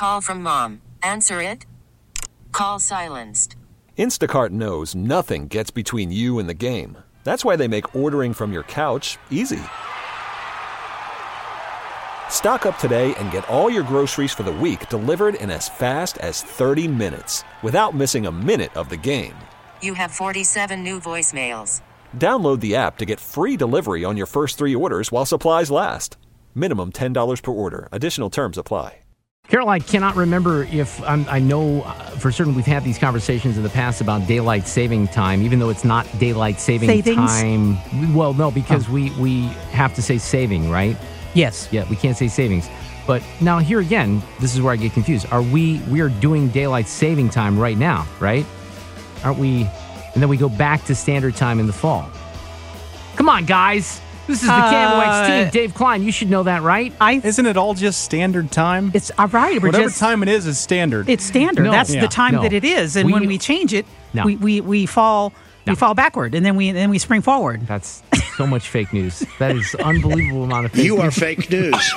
call from mom. Answer it. Call silenced. Instacart knows nothing gets between you and the game. That's why they make ordering from your couch easy. Stock up today and get all your groceries for the week delivered in as fast as 30 minutes without missing a minute of the game. You have 47 new voicemails. Download the app to get free delivery on your first 3 orders while supplies last. Minimum $10 per order. Additional terms apply. Carol, I cannot remember if I know for certain we've had these conversations in the past about daylight saving time, even though it's not daylight saving time. Well, no, because we have to say saving, right? Yes. Yeah, we can't say savings. But now here again, this is where I get confused. We are doing daylight saving time right now, right? Aren't we? And then we go back to standard time in the fall. Come on, guys. This is the KMOX team. Dave Klein, you should know that, right? Isn't it all just standard time? It's all right. Whatever time it is standard. It's standard. No. That's the time that it is. And when we change it, we fall backward, and then we spring forward. That's so much fake news. That is unbelievable amount of fake news. You are fake news.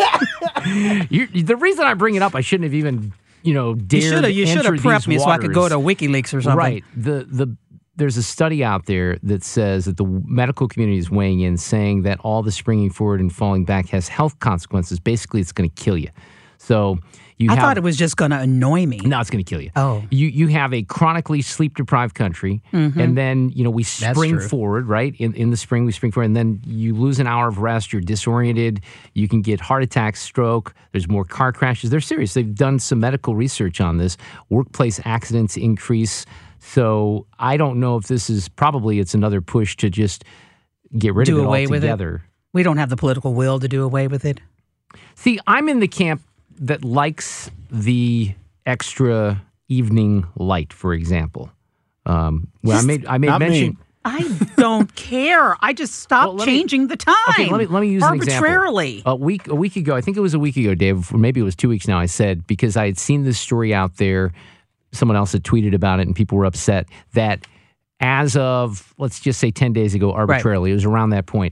The reason I bring it up, I shouldn't have even, dared You should have prepped me so I could go to WikiLeaks or something. Right. There's a study out there that says that the medical community is weighing in, saying that all the springing forward and falling back has health consequences. Basically, it's going to kill you. So I thought it was just going to annoy me. No, it's going to kill you. Oh. You have a chronically sleep-deprived country, and then, we spring forward, right? In the spring, we spring forward, and then you lose an hour of rest. You're disoriented. You can get heart attacks, stroke. There's more car crashes. They're serious. They've done some medical research on this. Workplace accidents increase. So I don't know if this is it's another push to just get rid of it altogether. We don't have the political will to do away with it. See, I'm in the camp that likes the extra evening light, for example. I made mention. I don't care. I just stopped changing the time. Okay, let me use an example. Arbitrarily. A week ago, I think it was a week ago, Dave, or maybe it was 2 weeks now, I said, because I had seen this story out there, someone else had tweeted about it, and people were upset that as of, let's just say 10 days ago, arbitrarily, it was around that point,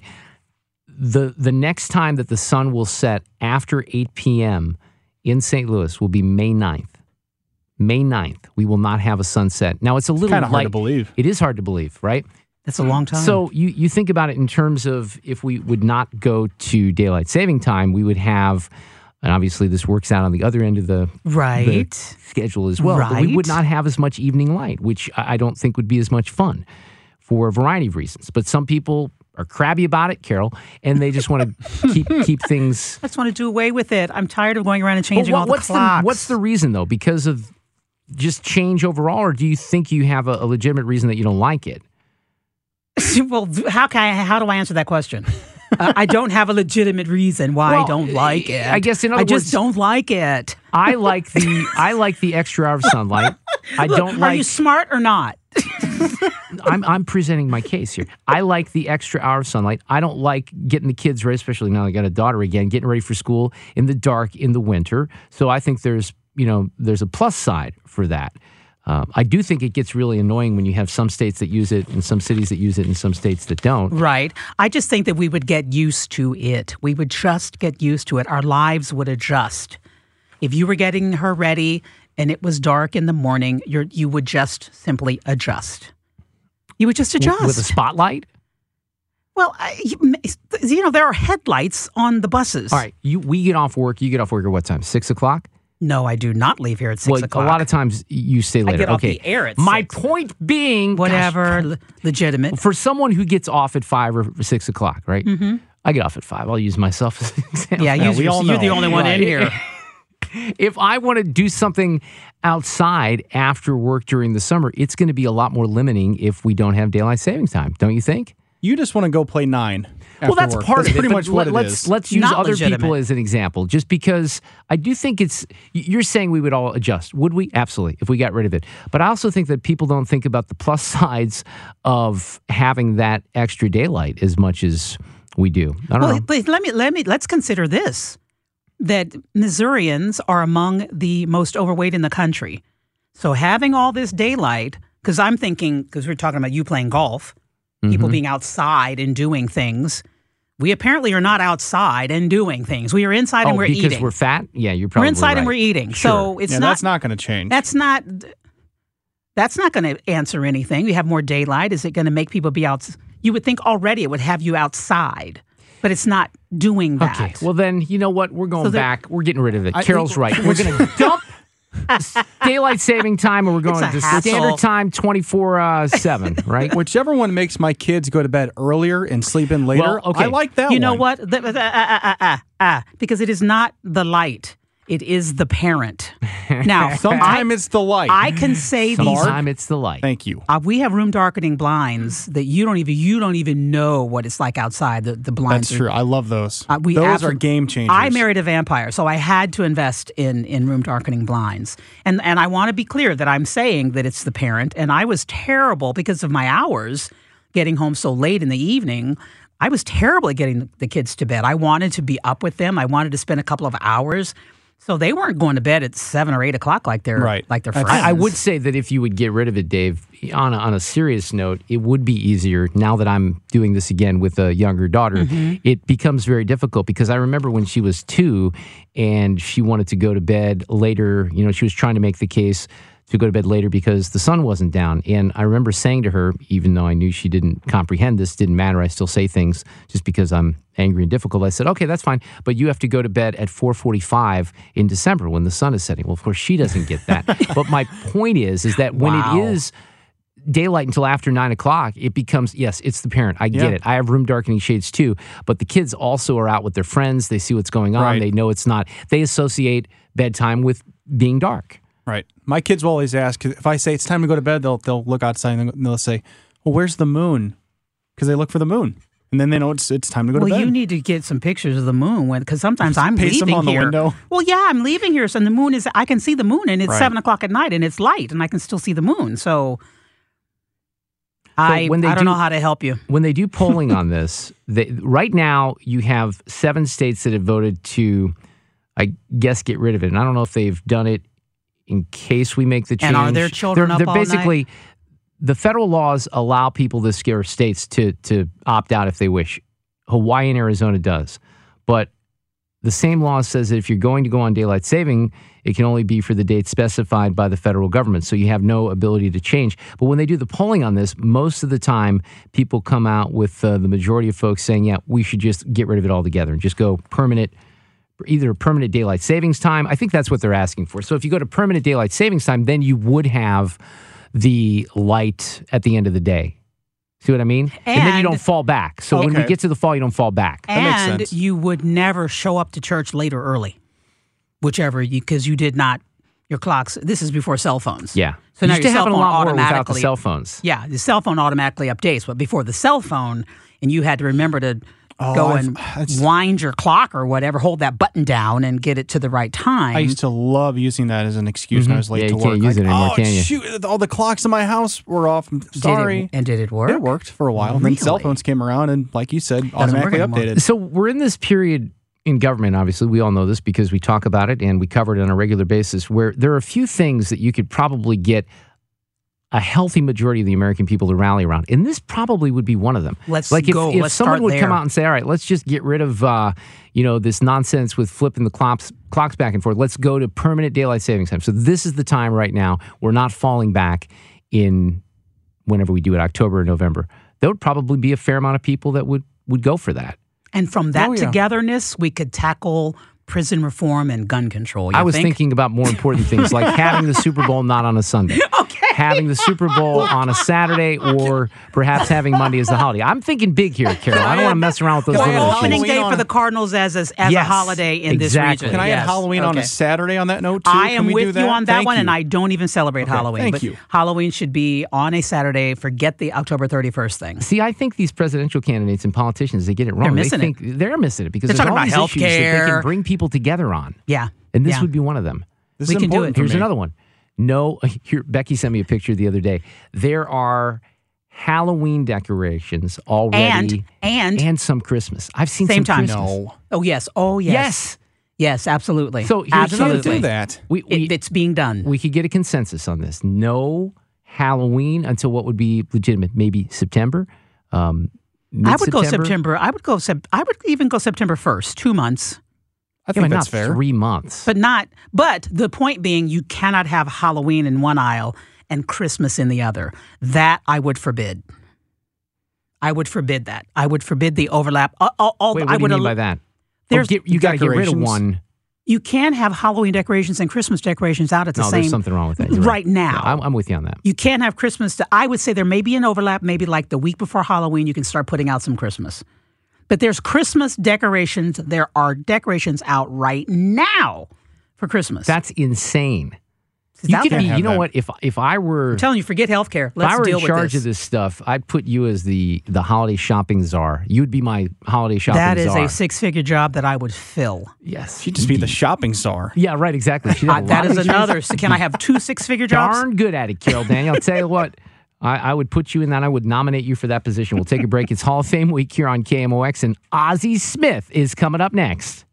the next time that the sun will set after 8 p.m. in St. Louis will be May 9th. May 9th, we will not have a sunset. Now, it's a little kind of hard to believe. It is hard to believe, right? That's a long time. So you think about it in terms of if we would not go to daylight saving time, we would have, and obviously this works out on the other end of the schedule as well, but we would not have as much evening light, which I don't think would be as much fun for a variety of reasons. But some people are crabby about it, Carol, and they just want to keep things. I just want to do away with it. I'm tired of going around and changing all the clocks. What's the reason, though? Because of just change overall, or do you think you have a legitimate reason that you don't like it? Well, how do I answer that question? I don't have a legitimate reason why I don't like it. I guess in other words, I just don't like it. I like the extra hour of sunlight. Are you smart or not? I'm presenting my case here. I like the extra hour of sunlight. I don't like getting the kids ready, especially now I got a daughter again, getting ready for school in the dark in the winter. So I think there's a plus side for that. I do think it gets really annoying when you have some states that use it and some cities that use it and some states that don't. Right. I just think that we would get used to it. We would just get used to it. Our lives would adjust. If you were getting her ready and it was dark in the morning, you would just simply adjust. You would just adjust. With a spotlight? Well, there are headlights on the buses. All right. We get off work. You get off work at what time? 6 o'clock? No, I do not leave here at 6 o'clock. A lot of times you stay later. I get off the air at 6. My point being... Whatever, legitimate. For someone who gets off at 5 or 6 o'clock, right? Mm-hmm. I get off at 5. I'll use myself as an example. Yeah, you're the only one in here. If I want to do something outside after work during the summer, it's going to be a lot more limiting if we don't have daylight savings time, don't you think? You just want to go play 9. Well, that's work. part of it. Pretty much what it is. Let's use Not other legitimate. people as an example, just because I do think you're saying we would all adjust. Would we? Absolutely, if we got rid of it. But I also think that people don't think about the plus sides of having that extra daylight as much as we do. I don't know. But let's consider this, that Missourians are among the most overweight in the country. So having all this daylight, because I'm thinking, because we're talking about you playing golf, people being outside and doing things We apparently are not outside and doing things. We are inside and we're because eating. we're fat? Yeah, you're probably We're inside right. and we're eating. So it's not. That's not going to change. That's not going to answer anything. We have more daylight. Is it going to make people be out? You would think already it would have you outside, but it's not doing that. Okay, well then, you know what? We're going So back. We're getting rid of it. Carol's right. We're going to dump daylight saving time, and we're going It's a to hassle. standard time 24/7, right? Whichever one makes my kids go to bed earlier and sleep in later, Well, okay. I like that one. You know what? Because it is not the light. It is the parent. Now, Sometimes it's the light. I can say these. Sometimes it's the light. Thank you. We have room darkening blinds that you don't even know what it's like outside. The blinds. That's true. I love those. We Those are absol- game changers. I married a vampire, so I had to invest in room darkening blinds. And I want to be clear that I'm saying that it's the parent. And I was terrible because of my hours, getting home so late in the evening. I was terrible at getting the kids to bed. I wanted to be up with them. I wanted to spend a couple of hours. So they weren't going to bed at 7 or 8 o'clock like their Right. like their That's- friends. I would say that if you would get rid of it, Dave, on a serious note, it would be easier now that I'm doing this again with a younger daughter. Mm-hmm. It becomes very difficult because I remember when she was 2 and she wanted to go to bed later, she was trying to make the case to go to bed later because the sun wasn't down. And I remember saying to her, even though I knew she didn't comprehend this, didn't matter, I still say things just because I'm angry and difficult. I said, okay, that's fine, but you have to go to bed at 4:45 in December when the sun is setting. Well, of course, she doesn't get that. But my point is that when Wow. it is daylight until after 9 o'clock, it becomes, yes, it's the parent. I get Yeah. it. I have room darkening shades too, but the kids also are out with their friends. They see what's going on. Right. They know it's not, they associate bedtime with being dark. Right. My kids will always ask, if I say it's time to go to bed, they'll look outside and they'll say, well, where's the moon? Because they look for the moon. And then they know it's time to go to Well, bed. you need to get some pictures of the moon because sometimes I'm Paste them leaving on the here. window. Well, yeah, I'm leaving here, so the moon is. I can see the moon, and it's Right. 7 o'clock at night, and it's light, and I can still see the moon. So, I when they don't do- know how to help you. When they do polling on this, right now you have 7 states that have voted to, I guess, get rid of it. And I don't know if they've done it in case we make the change. And are there children they're, up they're all basically, the federal laws allow people, the scare states, to opt out if they wish. Hawaii and Arizona does. But the same law says that if you're going to go on daylight saving, it can only be for the date specified by the federal government. So you have no ability to change. But when they do the polling on this, most of the time people come out with the majority of folks saying, yeah, we should just get rid of it altogether and just go permanent, either permanent daylight savings time. I think that's what they're asking for. So if you go to permanent daylight savings time, then you would have the light at the end of the day. See what I mean? And then you And- don't fall back. So when we Okay. get to the fall, you don't fall back. makes And sense. you would never show up to church late or early, because you did not. Your clocks. This is before cell phones. Yeah. So now used to your cell happen a phone lot more without the automatically. cell phones. Yeah, the cell phone automatically updates, but before the cell phone, and you had to remember to go and wind your clock or whatever, hold that button down and get it to the right time. I used to love using that as an excuse when I was late Yeah, to you work. can't use it anymore, oh, can you? shoot, all the clocks in my house were off. I'm sorry. Did it work? It worked for a while. And then cell Really? phones came around and, like you said, work automatically anymore. updated. So we're in this period in government, obviously. We all know this because we talk about it and we cover it on a regular basis, where there are a few things that you could probably get a healthy majority of the American people to rally around. And this probably would be one of them. Let's like go. If Let's someone start would come there. out and say, all right, let's just get rid of this nonsense with flipping the clocks back and forth. Let's go to permanent daylight savings time. So this is the time right now. We're not falling back in whenever we do it, October or November. There would probably be a fair amount of people that would go for that. And from that Oh, yeah. togetherness, we could tackle prison reform and gun control. You I was think? thinking about more important things like having the Super Bowl not on a Sunday. Okay. Having the Super Bowl on a Saturday or perhaps having Monday as the holiday. I'm thinking big here, Carol. I don't want to mess around with those Can I little add issues. Opening Halloween day on- for the Cardinals as a Yes, holiday in this exactly. region. Can I add Yes. Halloween on a Okay. Saturday on that note, too? I Can am we with do you that? on that Thank one, you. and I don't even celebrate Halloween. thank but you. Halloween should be on a Saturday. Forget the October 31st thing. See, I think these presidential candidates and politicians, they get it wrong. They're missing they think they're missing it because They're there's talking all about these issues that they healthcare. can bring people together on. Yeah. And this Yeah. would be one of them. This We is can do important it. for Here's me. another one. No, here, Becky sent me a picture the other day. There are Halloween decorations already And some Christmas. I've seen Same some time. Christmas. No. oh yes, oh yes, Yes. yes, absolutely. So here's absolutely. another Can't do that. It's being done. We could get a consensus on this. No Halloween until what would be legitimate, maybe September. I would go September. I would even go September 1st, 2 months. I think but that's not fair. 3 months. But the point being, you cannot have Halloween in one aisle and Christmas in the other. That I would forbid. I would forbid that. I would forbid the overlap. Wait, what do you mean by that? You got to get rid of one. You can have Halloween decorations and Christmas decorations out at the same. No, there's something wrong with that. You're right now. Yeah, I'm with you on that. You can't have Christmas. I would say there may be an overlap. Maybe like the week before Halloween, you can start putting out some Christmas. But there's Christmas decorations. There are decorations out right now for Christmas. That's insane. You know what? If I were I'm telling you, forget healthcare. If I were in charge with of this stuff, I'd put you as the holiday shopping czar. You'd be my holiday shopping czar. That is a six-figure job that I would fill. Yes. She'd just be the shopping czar. Yeah, right, exactly. That is another. So can I have 2 six-figure jobs? Darn good at it, Carol Daniel. I'll tell you what. I would put you in that. I would nominate you for that position. We'll take a break. It's Hall of Fame week here on KMOX, and Ozzie Smith is coming up next.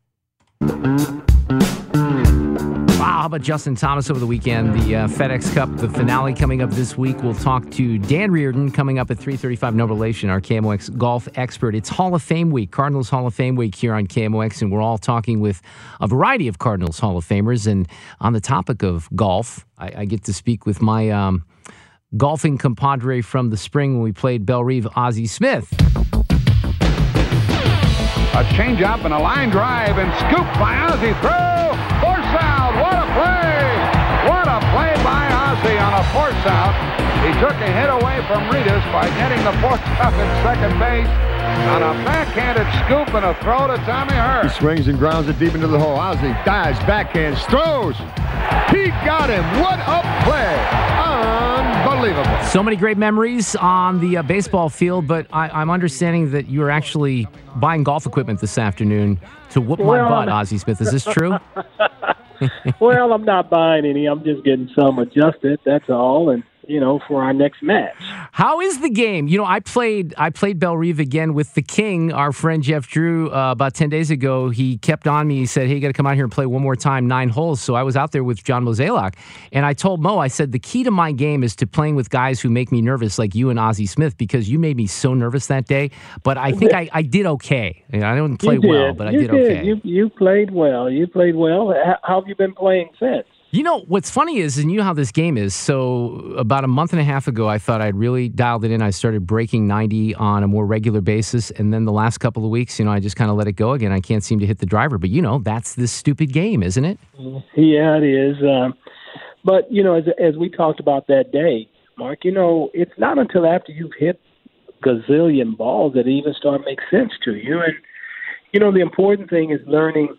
Wow, how about Justin Thomas over the weekend? The FedEx Cup, the finale coming up this week. We'll talk to Dan Reardon coming up at 3:35. No relation, our KMOX golf expert. It's Hall of Fame week, Cardinals Hall of Fame week here on KMOX, and we're all talking with a variety of Cardinals Hall of Famers. And on the topic of golf, I get to speak with my golfing compadre from the spring when we played Bellerive, Ozzie Smith. A changeup and a line drive and scoop by Ozzie. Throw! Force out! What a play! What a play by Ozzie on a force out. He took a hit away from Reedus by getting the force out at second base on a backhanded scoop and a throw to Tommy Hurt. He swings and grounds it deep into the hole. Ozzie dives, backhands, throws. He got him. What a play! Unbelievable. So many great memories on the baseball field, but I'm understanding that you are actually buying golf equipment this afternoon to whoop my butt, Ozzie Smith. Is this true? Well, I'm not buying any. I'm just getting some adjusted, that's all, and, for our next match. How is the game? I played Bellerive again with the King, our friend Jeff Drew, about 10 days ago. He kept on me. He said, hey, you got to come out here and play one more time, 9 holes. So I was out there with John Mozeliak, and I told Mo, I said, the key to my game is to playing with guys who make me nervous, like you and Ozzie Smith, because you made me so nervous that day. But I think I did okay. I didn't play well, but I did okay. You played well. How have you been playing since? What's funny is, and you know how this game is, so about a month and a half ago, I thought I'd really dialed it in. I started breaking 90 on a more regular basis, and then the last couple of weeks, I just kind of let it go again. I can't seem to hit the driver, but that's this stupid game, isn't it? Yeah, it is. But, as we talked about that day, Mark, it's not until after you've hit gazillion balls that it even start to make sense to you. And, the important thing is learning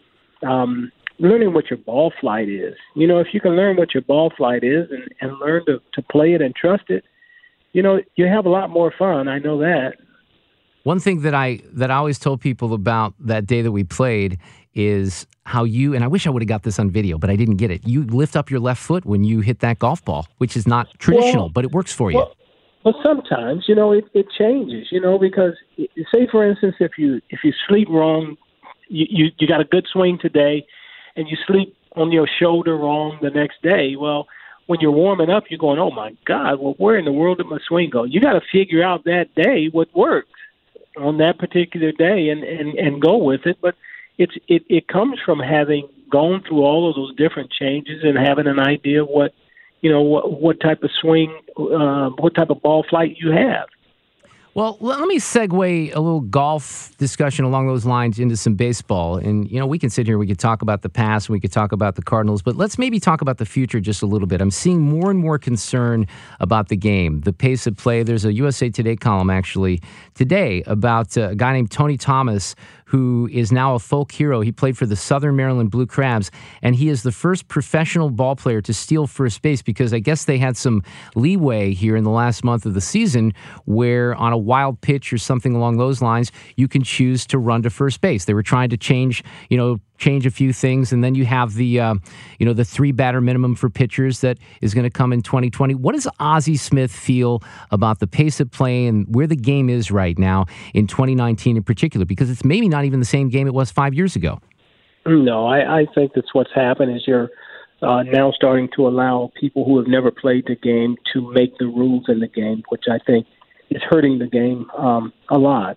what your ball flight is. If you can learn what your ball flight is and learn to play it and trust it, you have a lot more fun. I know that. One thing that I always told people about that day that we played is how you, and I wish I would have got this on video, but I didn't get it. You lift up your left foot when you hit that golf ball, which is not traditional, but it works for you. But sometimes, it changes, because say, for instance, if you sleep wrong, you got a good swing today, and you sleep on your shoulder wrong the next day, well, when you're warming up, you're going, oh, my God, well, where in the world did my swing go? You got to figure out that day what works on that particular day and go with it. But it comes from having gone through all of those different changes and having an idea of what type of swing, what type of ball flight you have. Well, let me segue a little golf discussion along those lines into some baseball. And, we can sit here, we could talk about the past, we could talk about the Cardinals, but let's maybe talk about the future just a little bit. I'm seeing more and more concern about the game, the pace of play. There's a USA Today column actually today about a guy named Tony Thomas, who is now a folk hero. He played for the Southern Maryland Blue Crabs, and he is the first professional ball player to steal first base because I guess they had some leeway here in the last month of the season where on a wild pitch or something along those lines, you can choose to run to first base. They were trying to change a few things, and then you have the 3-batter minimum for pitchers that is going to come in 2020. What does Ozzie Smith feel about the pace of play and where the game is right now in 2019 in particular? Because it's maybe not even the same game it was 5 years ago. No, I think that's what's happened is you're now starting to allow people who have never played the game to make the rules in the game, which I think is hurting the game a lot.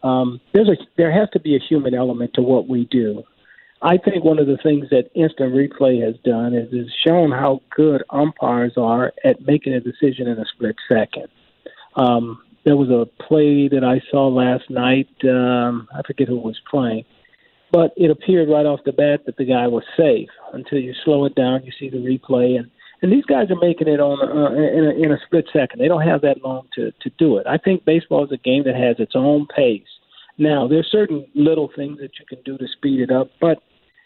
there has to be a human element to what we do. I think one of the things that instant replay has done is shown how good umpires are at making a decision in a split second. There was a play that I saw last night. I forget who was playing, but it appeared right off the bat that the guy was safe. Until you slow it down, you see the replay, and these guys are making it on in a split second. They don't have that long to do it. I think baseball is a game that has its own pace. Now, there's certain little things that you can do to speed it up, but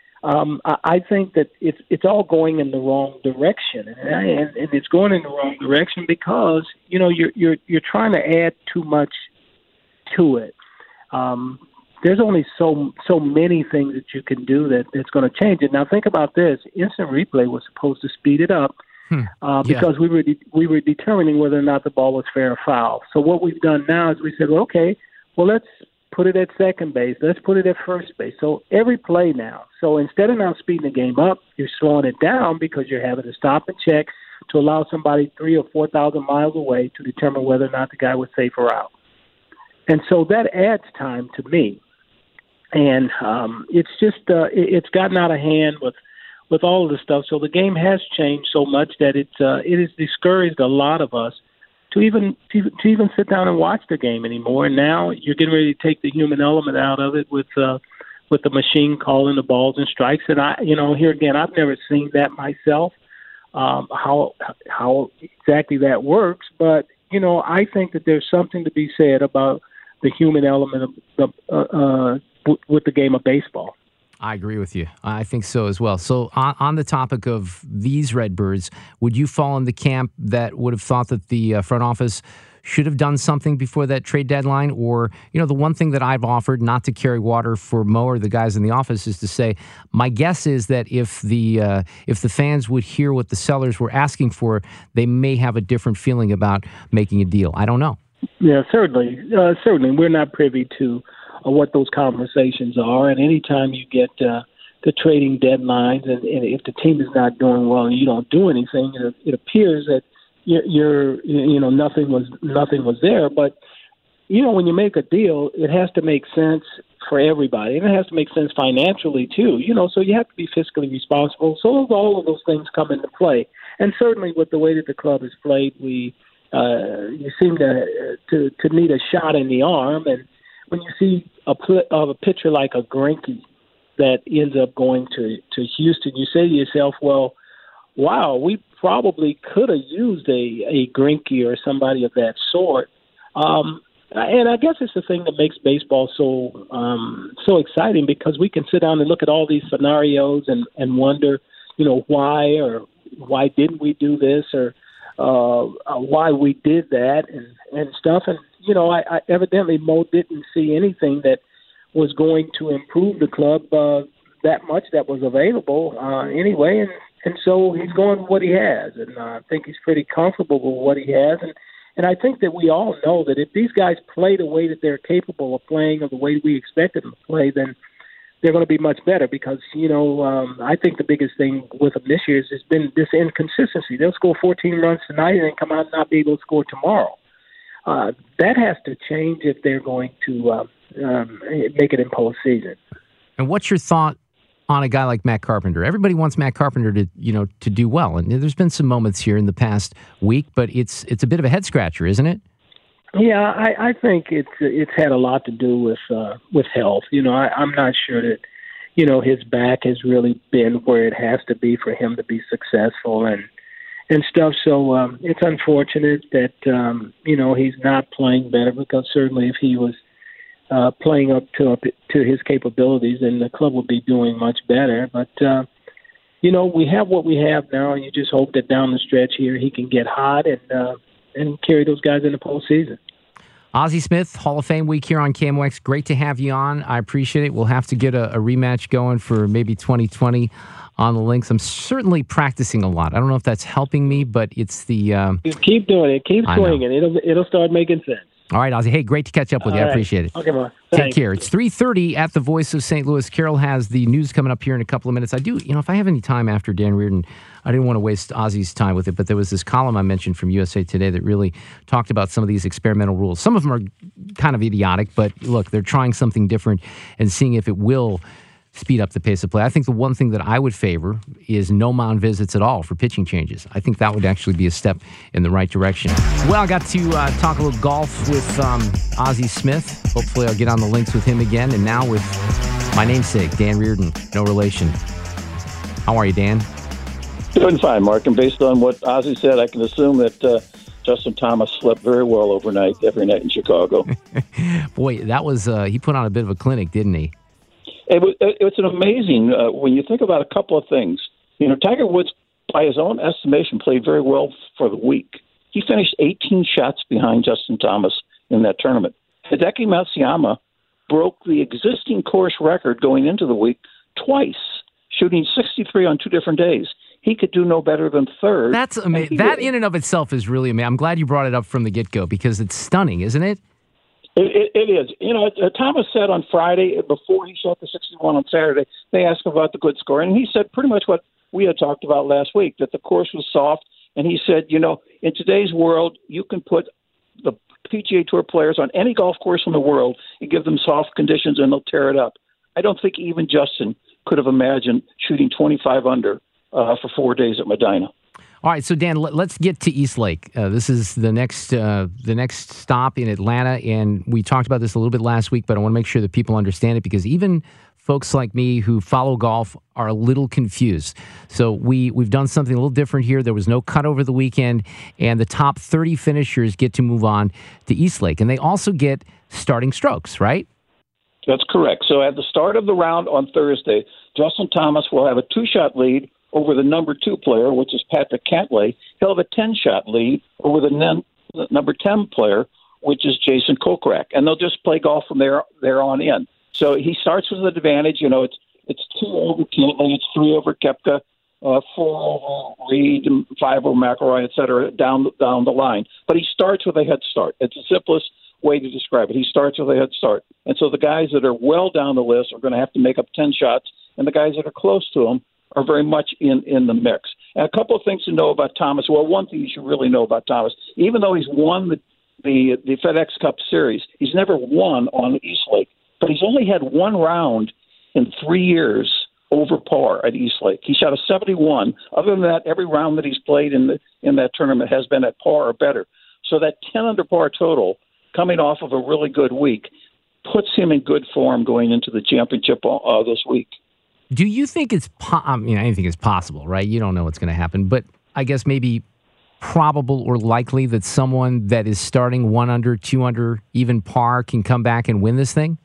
I think that it's all going in the wrong direction, and it's going in the wrong direction because you're trying to add too much to it. There's only so many things that you can do that's going to change it. Now, think about this: instant replay was supposed to speed it up because we were determining whether or not the ball was fair or foul. So what we've done now is we said, well, okay, well, let's put it at second base. Let's put it at first base. So every play now. So instead of now speeding the game up, you're slowing it down because you're having to stop and check to allow somebody 3,000 or 4,000 miles away to determine whether or not the guy was safe or out. And so that adds time to me. And it's just it's gotten out of hand with all of the stuff. So the game has changed so much that it has discouraged a lot of us to even sit down and watch the game anymore. And now you're getting ready to take the human element out of it with the machine calling the balls and strikes. And here again, I've never seen that myself, how exactly that works. But I think that there's something to be said about the human element of with the game of baseball. I agree with you. I think so as well. So on the topic of these Redbirds, would you fall in the camp that would have thought that the front office should have done something before that trade deadline? Or, the one thing that I've offered, not to carry water for Mo or the guys in the office, is to say, my guess is that if the fans would hear what the sellers were asking for, they may have a different feeling about making a deal. I don't know. Yeah, certainly. Certainly. We're not privy to what those conversations are, and anytime you get the trading deadlines, and if the team is not doing well and you don't do anything, it appears that nothing was there. But when you make a deal, it has to make sense for everybody, and it has to make sense financially too. So you have to be fiscally responsible. So all of those things come into play, and certainly with the way that the club has played, you seem to need a shot in the arm. And when you see a pitcher like a Greinke that ends up going to Houston, you say to yourself, well, wow, we probably could have used a Greinke or somebody of that sort. And I guess it's the thing that makes baseball so exciting, because we can sit down and look at all these scenarios and wonder, why didn't we do this, or why we did that and stuff. And I evidently Mo didn't see anything that was going to improve the club that much that was available anyway, and so he's going with what he has, and I think he's pretty comfortable with what he has, and I think that we all know that if these guys play the way that they're capable of playing, or the way we expected them to play, then they're going to be much better, because I think the biggest thing with them this year has been this inconsistency. They'll score 14 runs tonight and then come out and not be able to score tomorrow. That has to change if they're going to make it in postseason. And what's your thought on a guy like Matt Carpenter? Everybody wants Matt Carpenter to do well, and there's been some moments here in the past week, but it's a bit of a head scratcher, isn't it? Yeah, I think it's had a lot to do with health. I'm not sure that his back has really been where it has to be for him to be successful and stuff. So it's unfortunate that he's not playing better, because certainly if he was playing up to his capabilities, then the club would be doing much better. But we have what we have now, and you just hope that down the stretch here he can get hot and carry those guys in the postseason. Ozzie Smith, Hall of Fame week here on KMOX. Great to have you on. I appreciate it. We'll have to get a rematch going for maybe 2020 on the links. I'm certainly practicing a lot. I don't know if that's helping me, but it's the... Just keep doing it. Keep swinging. It'll start making sense. All right, Ozzie. Hey, great to catch up with you. I appreciate it. Okay, Mark. Take Thanks. care. It's 3:30 at the Voice of St. Louis. Carol has the news coming up here in a couple of minutes. I do, if I have any time after Dan Reardon, I didn't want to waste Ozzie's time with it, but there was this column I mentioned from USA Today that really talked about some of these experimental rules. Some of them are kind of idiotic, but look, they're trying something different and seeing if it will speed up the pace of play. I think the one thing that I would favor is no mound visits at all for pitching changes. I think that would actually be a step in the right direction. Well, I got to talk a little golf with Ozzie Smith. Hopefully I'll get on the links with him again. And now with my namesake, Dan Reardon, no relation. How are you, Dan? Doing fine, Mark. And based on what Ozzie said, I can assume that Justin Thomas slept very well overnight, every night in Chicago. Boy, that was he put on a bit of a clinic, didn't he? It's an amazing, when you think about a couple of things. Tiger Woods, by his own estimation, played very well for the week. He finished 18 shots behind Justin Thomas in that tournament. Hideki Matsuyama broke the existing course record going into the week twice, shooting 63 on 2 different days. He could do no better than third. That's amazing. That in and of itself is really amazing. I'm glad you brought it up from the get-go because it's stunning, isn't it? It is. Thomas said on Friday, before he shot the 61 on Saturday, they asked him about the good score, and he said pretty much what we had talked about last week, that the course was soft, and he said, in today's world, you can put the PGA Tour players on any golf course in the world and give them soft conditions, and they'll tear it up. I don't think even Justin could have imagined shooting 25 under for 4 days at Medina. All right, so Dan, let's get to East Lake. This is the next stop in Atlanta, and we talked about this a little bit last week, but I want to make sure that people understand it because even folks like me who follow golf are a little confused. So we've done something a little different here. There was no cut over the weekend, and the top 30 finishers get to move on to East Lake, and they also get starting strokes, right? That's correct. So at the start of the round on Thursday, Justin Thomas will have a 2-shot lead over the number 2 player, which is Patrick Cantlay. He'll have a 10-shot lead over the number 10 player, which is Jason Kokrak. And they'll just play golf from there on in. So he starts with an advantage. It's 2 over Cantlay, it's 3 over Koepka, 4 over Reed, 5 over McIlroy, et cetera, down the line. But he starts with a head start. It's the simplest way to describe it. He starts with a head start. And so the guys that are well down the list are going to have to make up 10 shots, and the guys that are close to him are very much in the mix. And a couple of things to know about Thomas. Well, one thing you should really know about Thomas, even though he's won the FedEx Cup Series, he's never won on East Lake. But he's only had 1 round in 3 years over par at East Lake. He shot a 71. Other than that, every round that he's played in that tournament has been at par or better. So that 10 under par total, coming off of a really good week, puts him in good form going into the championship this week. Do you think it's anything is possible, right? You don't know what's going to happen, but I guess maybe probable or likely that someone that is starting 1 under, 2 under, even par can come back and win this thing?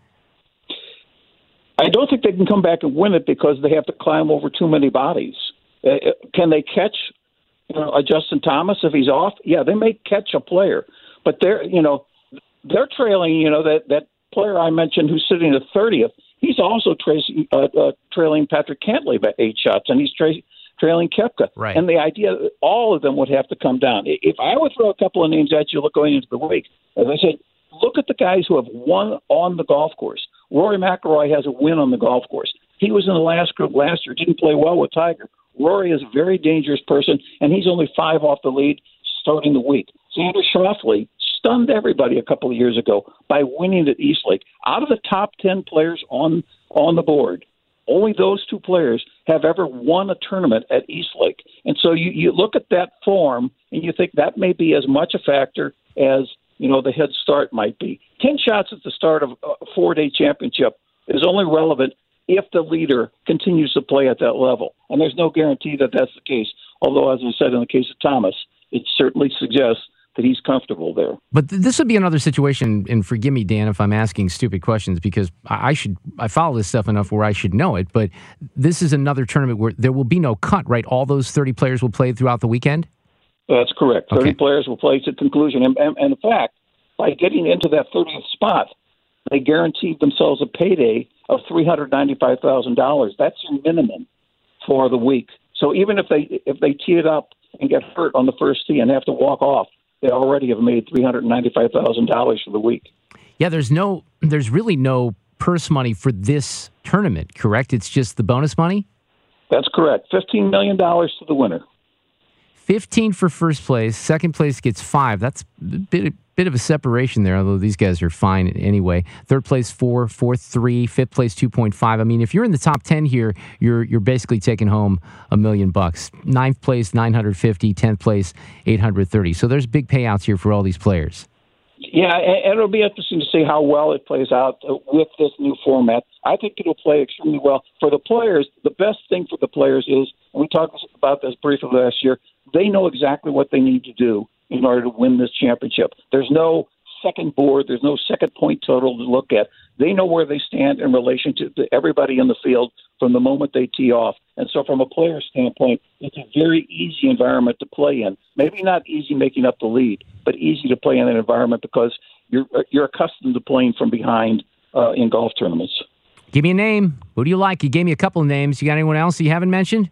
I don't think they can come back and win it because they have to climb over too many bodies. Can they catch a Justin Thomas if he's off? Yeah, they may catch a player, but they're trailing. That player I mentioned who's sitting at 30th. He's also trailing Patrick Cantlay by 8 shots, and he's trailing Koepka. Right. And the idea that all of them would have to come down. If I would throw a couple of names at you going into the week, as I said, look at the guys who have won on the golf course. Rory McIlroy has a win on the golf course. He was in the last group last year, didn't play well with Tiger. Rory is a very dangerous person, and he's only 5 off the lead starting the week. Xander Schauffele stunned everybody a couple of years ago by winning at East Lake. Out of the top 10 players on the board, only those 2 players have ever won a tournament at East Lake. And so you look at that form, and you think that may be as much a factor as the head start might be. 10 shots at the start of a 4-day championship is only relevant if the leader continues to play at that level. And there's no guarantee that that's the case. Although, as I said, in the case of Thomas, it certainly suggests that he's comfortable there. But this would be another situation, and forgive me, Dan, if I'm asking stupid questions, because I follow this stuff enough where I should know it, but this is another tournament where there will be no cut, right? All those 30 players will play throughout the weekend? That's correct. 30 Okay. players will play to conclusion. And in fact, by getting into that 30th spot, they guaranteed themselves a payday of $395,000. That's your minimum for the week. So even if they tee it up and get hurt on the first tee and have to walk off, they already have made $395,000 for the week. Yeah, there's really no purse money for this tournament, correct? It's just the bonus money? That's correct. $15 million to the winner. 15 for first place. Second place gets 5. That's a bit of a separation there, although these guys are fine anyway. Third place 4, fourth 3, fifth place 2.5. I mean, if you're in the top 10 here, you're basically taking home $1 million. Ninth place 950, 10th place 830. So there's big payouts here for all these players. Yeah, and it'll be interesting to see how well it plays out with this new format. I think it'll play extremely well. For the players, the best thing for the players is, and we talked about this briefly last year, they know exactly what they need to do in order to win this championship. There's no second board. There's no second point total to look at. They know where they stand in relation to everybody in the field from the moment they tee off. And so from a player standpoint, it's a very easy environment to play in. Maybe not easy making up the lead, but easy to play in an environment because you're accustomed to playing from behind in golf tournaments. Give me a name. Who do you like? You gave me a couple of names. You got anyone else you haven't mentioned?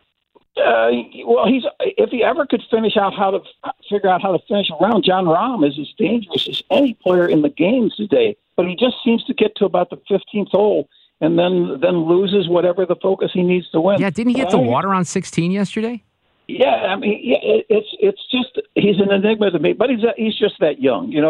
Well, if he ever could figure out how to finish a round, John Rahm is as dangerous as any player in the game today. But he just seems to get to about the 15th hole and then loses whatever the focus he needs to win. Yeah, didn't he hit the water on 16 yesterday? Yeah, I mean, it's just he's an enigma to me. But he's just that young, you know.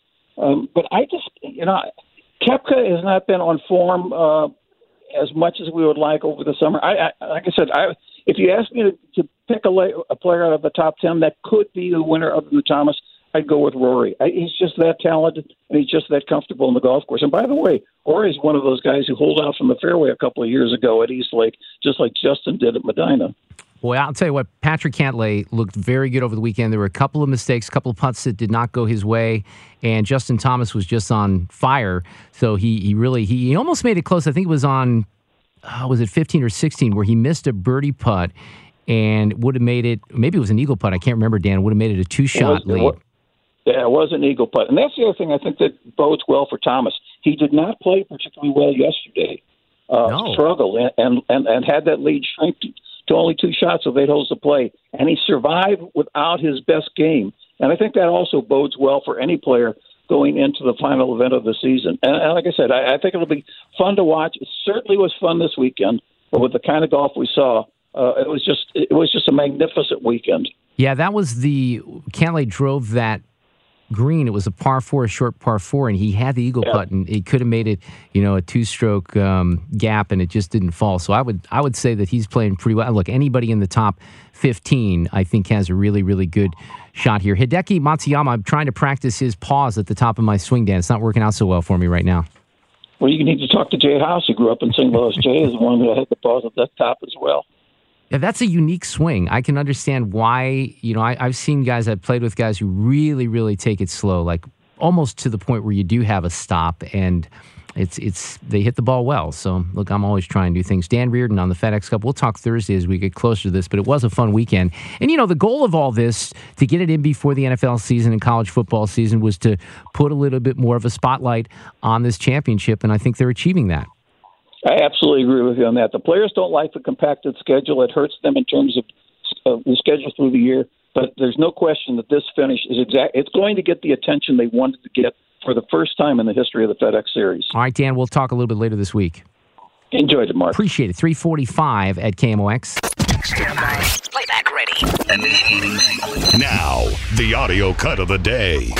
But I just, you know, Koepka has not been on form as much as we would like over the summer. Like I said, if you ask me to pick a player out of the top 10 that could be the winner other than Thomas, I'd go with Rory. He's just that talented, and he's just that comfortable in the golf course. And by the way, Rory's one of those guys who holed out from the fairway a couple of years ago at East Lake, just like Justin did at Medina. Boy, I'll tell you what, Patrick Cantlay looked very good over the weekend. There were a couple of mistakes, a couple of putts that did not go his way, and Justin Thomas was just on fire. So he almost made it close. I think it was on, was it 15 or 16, where he missed a birdie putt and would have made it, maybe it was an eagle putt, I can't remember, Dan, would have made it a two-shot lead. Yeah, it was an eagle putt. And that's the other thing I think that bodes well for Thomas. He did not play particularly well yesterday. Struggled and had that lead shrink to only 2 shots of 8 holes to play. And he survived without his best game. And I think that also bodes well for any player going into the final event of the season. And like I said, I think it'll be fun to watch. It certainly was fun this weekend, but with the kind of golf we saw, it was just a magnificent weekend. Yeah, that was Cantlay drove that green. It was a par 4, a short par 4, and he had the eagle putt, and he could have made it, a 2-stroke gap, and it just didn't fall. So I would say that he's playing pretty well. Look, anybody in the top 15, I think, has a really, really good shot here. Hideki Matsuyama, I'm trying to practice his pause at the top of my swing, Dan. It's not working out so well for me right now. Well, you need to talk to Jay House, who grew up in St. Louis. Jay is the one who had the pause at the top as well. Yeah, that's a unique swing. I can understand why, I've seen guys, I've played with guys who really, really take it slow, like almost to the point where you do have a stop, and they hit the ball well. So, look, I'm always trying to do things. Dan Reardon on the FedEx Cup. We'll talk Thursday as we get closer to this, but it was a fun weekend. And, the goal of all this, to get it in before the NFL season and college football season, was to put a little bit more of a spotlight on this championship, and I think they're achieving that. I absolutely agree with you on that. The players don't like the compacted schedule. It hurts them in terms of the schedule through the year. But there's no question that this finish is it's going to get the attention they wanted to get for the first time in the history of the FedEx Series. All right, Dan, we'll talk a little bit later this week. Enjoyed it, Mark. Appreciate it. 3:45 at KMOX. Stand by. Playback ready. Now, the audio cut of the day.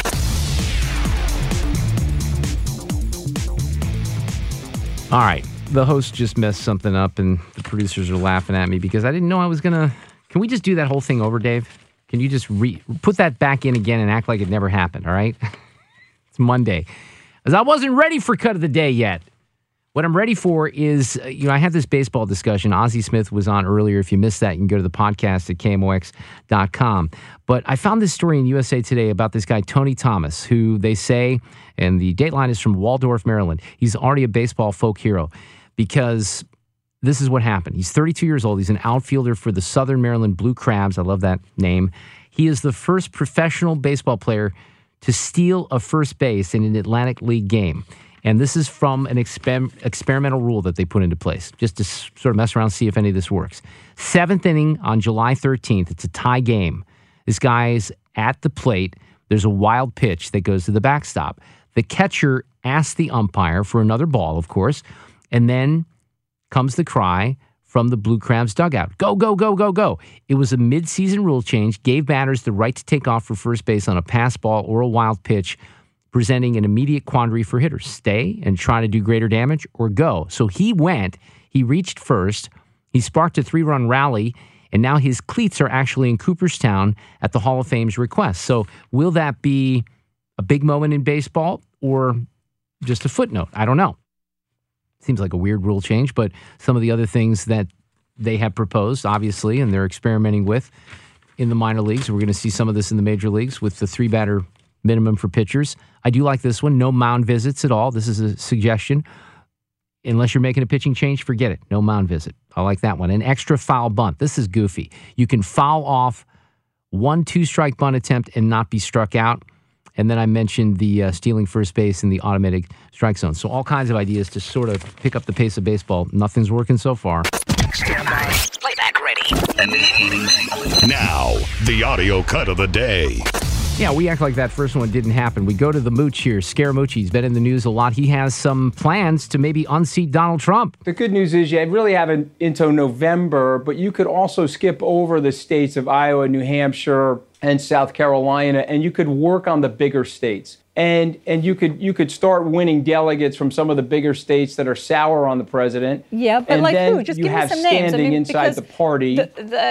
All right. The host just messed something up, and the producers are laughing at me because I didn't know I was going to... Can we just do that whole thing over, Dave? Can you just put that back in again and act like it never happened, all right? It's Monday. As I wasn't ready for cut of the day yet. What I'm ready for is, I had this baseball discussion. Ozzie Smith was on earlier. If you missed that, you can go to the podcast at KMOX.com. But I found this story in USA Today about this guy, Tony Thomas, who they say, and the dateline is from Waldorf, Maryland. He's already a baseball folk hero because this is what happened. He's 32 years old. He's an outfielder for the Southern Maryland Blue Crabs. I love that name. He is the first professional baseball player to steal a first base in an Atlantic League game. And this is from an experimental rule that they put into place, just to sort of mess around, see if any of this works. 7th inning on July 13th. It's a tie game. This guy's at the plate. There's a wild pitch that goes to the backstop. The catcher asks the umpire for another ball, of course, and then comes the cry from the Blue Crabs dugout. Go, go, go, go, go. It was a midseason rule change, gave batters the right to take off for first base on a pass ball or a wild pitch, presenting an immediate quandary for hitters. Stay and try to do greater damage or go. So he went, he reached first, he sparked a 3-run rally, and now his cleats are actually in Cooperstown at the Hall of Fame's request. So will that be a big moment in baseball or just a footnote? I don't know. Seems like a weird rule change, but some of the other things that they have proposed, obviously, and they're experimenting with in the minor leagues. We're going to see some of this in the major leagues with the 3-batter minimum for pitchers. I do like this one. No mound visits at all. This is a suggestion. Unless you're making a pitching change, forget it. No mound visit. I like that one. An extra foul bunt. This is goofy. You can foul off 1 2-strike bunt attempt and not be struck out. And then I mentioned the stealing first base in the automatic strike zone. So all kinds of ideas to sort of pick up the pace of baseball. Nothing's working so far. Stand by. Playback ready. Now, the audio cut of the day. Yeah, we act like that first one didn't happen. We go to the Mooch here. Scaramucci. He's been in the news a lot. He has some plans to maybe unseat Donald Trump. The good news is you really have it until November, but you could also skip over the states of Iowa, New Hampshire, and South Carolina, and you could work on the bigger states. And you could start winning delegates from some of the bigger states that are sour on the president. Yeah, but and like then who? Just you give have me some names. standing inside the party.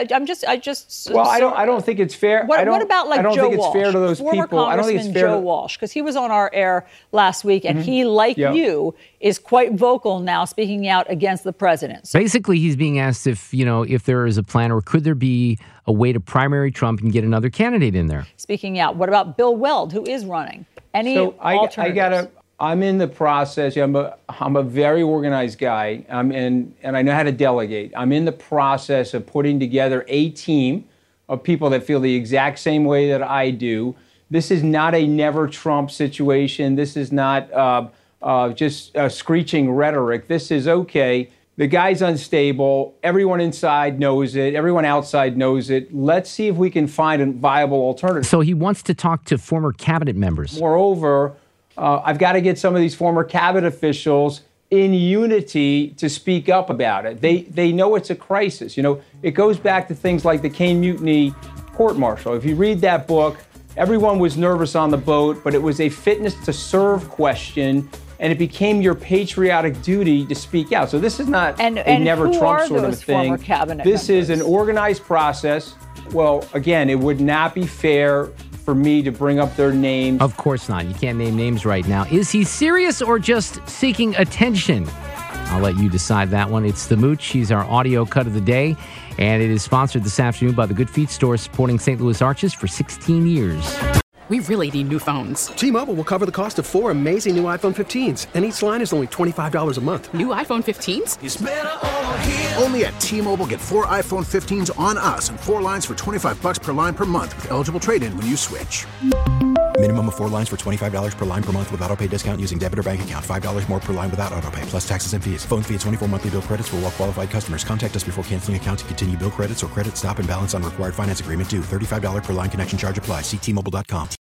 Well, I don't think it's fair. What about like Joe Walsh? I don't think it's fair to those former people. I don't think it's fair Joe Walsh, because he was on our air last week, and he, like you, is quite vocal now, speaking out against the president. So basically, he's being asked if there is a plan, or could there be a way to primary Trump and get another candidate in there. Speaking out. What about Bill Weld, who is running? Any alternatives? I'm in the process. I'm a very organized guy, and I know how to delegate. I'm in the process of putting together a team of people that feel the exact same way that I do. This is not a never Trump situation. This is not just screeching rhetoric. This is okay. The guy's unstable. Everyone inside knows it. Everyone outside knows it. Let's see if we can find a viable alternative. So he wants to talk to former cabinet members. Moreover, I've got to get some of these former cabinet officials in unity to speak up about it. They know it's a crisis. It goes back to things like the Caine Mutiny court-martial. If you read that book, everyone was nervous on the boat, but it was a fitness to serve question, and it became your patriotic duty to speak out. So this is not a never Trump sort of a thing. This is an organized process. Well, again, it would not be fair for me to bring up their names. Of course not. You can't name names right now. Is he serious or just seeking attention? I'll let you decide that one. It's The Mooch. He's our audio cut of the day, and it is sponsored this afternoon by the Good Feet store, supporting St. Louis Arches for 16 years. We really need new phones. T-Mobile will cover the cost of 4 amazing new iPhone 15s, and each line is only $25 a month. New iPhone 15s? It's better over here. Only at T-Mobile, get 4 iPhone 15s on us and 4 lines for $25 per line per month with eligible trade-in when you switch. Minimum of 4 lines for $25 per line per month with autopay discount using debit or bank account. $5 more per line without autopay, plus taxes and fees. Phone fee at 24 monthly bill credits for well-qualified customers. Contact us before canceling account to continue bill credits or credit stop and balance on required finance agreement due. $35 per line connection charge applies. See T-Mobile.com.